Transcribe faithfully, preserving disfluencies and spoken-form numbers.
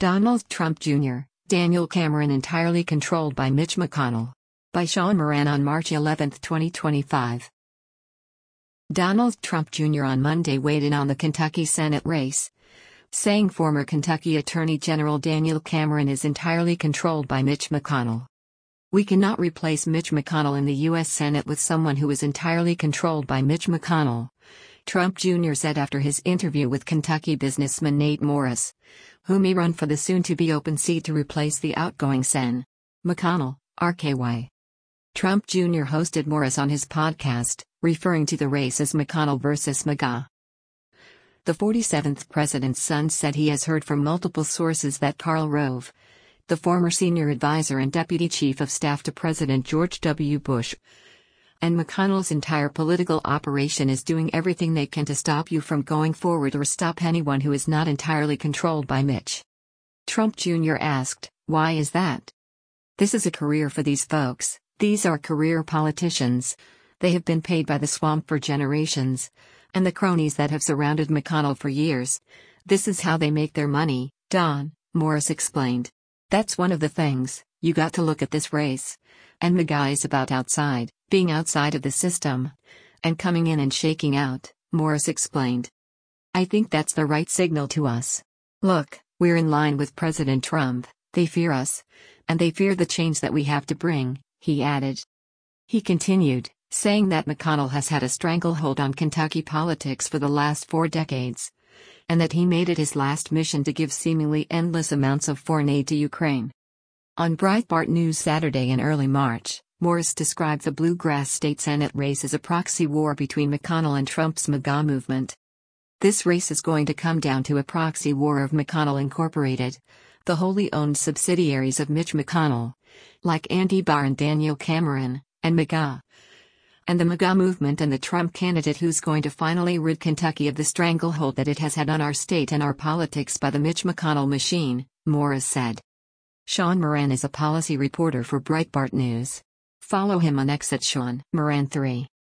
Donald Trump Junior, Daniel Cameron entirely controlled by Mitch McConnell. By Sean Moran on March eleventh, twenty twenty-five. Donald Trump Junior on Monday weighed in on the Kentucky Senate race, saying former Kentucky Attorney General Daniel Cameron is entirely controlled by Mitch McConnell. "We cannot replace Mitch McConnell in the U S Senate with someone who is entirely controlled by Mitch McConnell," Trump Junior said after his interview with Kentucky businessman Nate Morris, who may run for the soon-to-be open seat to replace the outgoing Sen. McConnell, R K Y. Trump Junior hosted Morris on his podcast, referring to the race as McConnell versus MAGA. The forty-seventh president's son said he has heard from multiple sources that Karl Rove, the former senior advisor and deputy chief of staff to President George W. Bush, and McConnell's entire political operation is doing everything they can to stop you from going forward or stop anyone who is not entirely controlled by Mitch. Trump Junior asked, "Why is that? This is a career for these folks, these are career politicians. They have been paid by the swamp for generations, and the cronies that have surrounded McConnell for years. This is how they make their money, Don," Morris explained. "That's one of the things, you got to look at this race. And MAGA is about outside, being outside of the system, and coming in and shaking out," Morris explained. "I think that's the right signal to us. Look, we're in line with President Trump, they fear us, and they fear the change that we have to bring," he added. He continued, saying that McConnell has had a stranglehold on Kentucky politics for the last four decades, and that he made it his last mission to give seemingly endless amounts of foreign aid to Ukraine. On Breitbart News Saturday in early March, Morris described the Bluegrass State Senate race as a proxy war between McConnell and Trump's MAGA movement. "This race is going to come down to a proxy war of McConnell Incorporated, the wholly owned subsidiaries of Mitch McConnell, like Andy Barr and Daniel Cameron, and MAGA. And the MAGA movement and the Trump candidate who's going to finally rid Kentucky of the stranglehold that it has had on our state and our politics by the Mitch McConnell machine," Morris said. Sean Moran is a policy reporter for Breitbart News. Follow him on X at Sean Moran three.